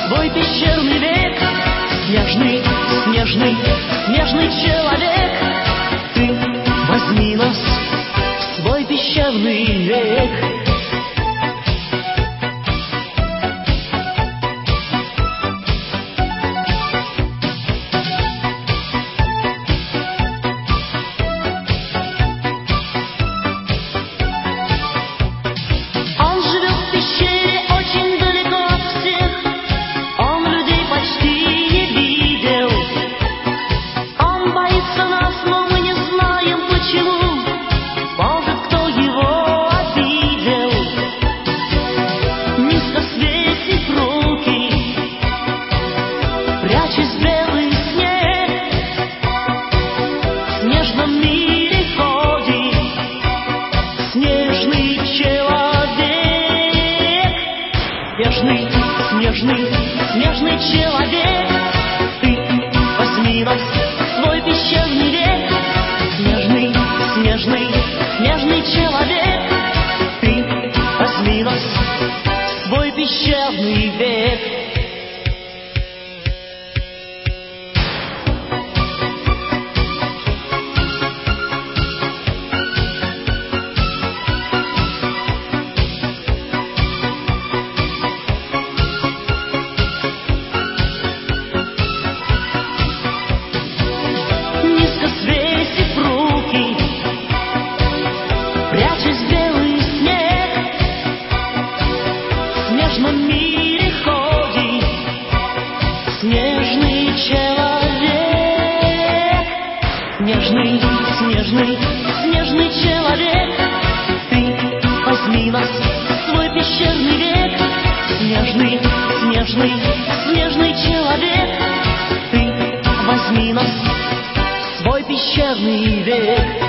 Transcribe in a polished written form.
свой пещерный век. Снежный, снежный, снежный человек, ты возьми нас в свой пещерный век. Прячась в белый снег, в снежном мире ходит снежный человек. Снежный, снежный, снежный человек, ты возьми нас в свой пещерный век. Снежный, снежный, снежный человек, ты возьми нас в свой пещерный век. Прячась в белый снег, в снежном мире ходит снежный человек. Нежный, снежный, снежный человек, ты возьми нас в свой пещерный век. Снежный, снежный, снежный человек, ты возьми нас в свой пещерный век.